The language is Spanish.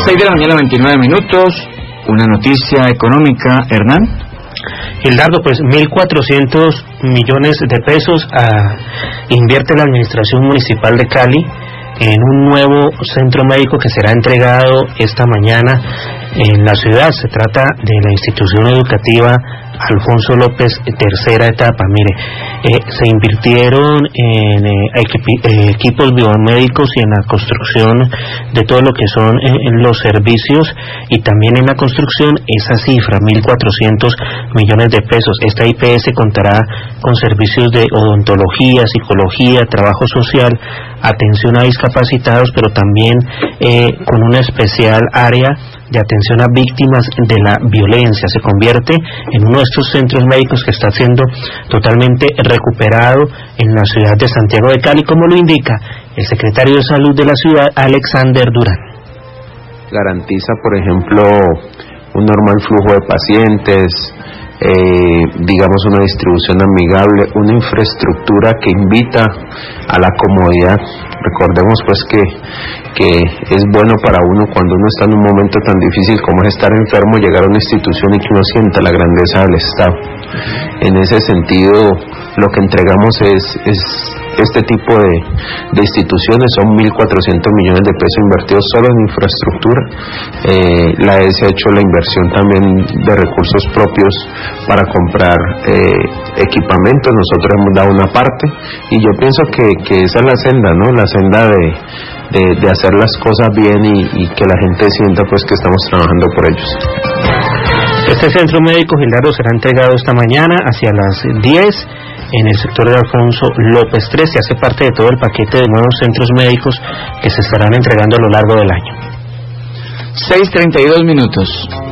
6:29 a.m. Una noticia económica, Hernán. Gildardo, pues 1.400 millones de pesos invierte la Administración Municipal de Cali en un nuevo centro médico que será entregado esta mañana en la ciudad. Se trata de la institución educativa Alfonso López, tercera etapa. Mire, se invirtieron en equipos biomédicos y en la construcción de todo lo que son los servicios, y también en la construcción esa cifra, 1.400 millones de pesos. Esta IPS contará con servicios de odontología, psicología, trabajo social, atención a discapacitados, pero también con una especial área de atención a víctimas de la violencia. Se convierte en uno de estos centros médicos que está siendo totalmente recuperado en la ciudad de Santiago de Cali, como lo indica el secretario de Salud de la ciudad, Alexander Durán. Garantiza, por ejemplo, un normal flujo de pacientes, digamos una distribución amigable, una infraestructura que invita a la comodidad. Recordemos pues que es bueno para uno, cuando uno está en un momento tan difícil como es estar enfermo, llegar a una institución y que uno sienta la grandeza del Estado. En ese sentido, lo que entregamos es este tipo de instituciones. Son 1.400 millones de pesos invertidos solo en infraestructura. La ES ha hecho la inversión también de recursos propios para comprar equipamientos. Nosotros hemos dado una parte, y yo pienso que esa es la senda, ¿no? La senda de hacer las cosas bien y que la gente sienta pues que estamos trabajando por ellos. Este centro médico, Gildardo, será entregado esta mañana hacia las 10 en el sector de Alfonso López 13. Hace parte de todo el paquete de nuevos centros médicos que se estarán entregando a lo largo del año. 6:32 a.m.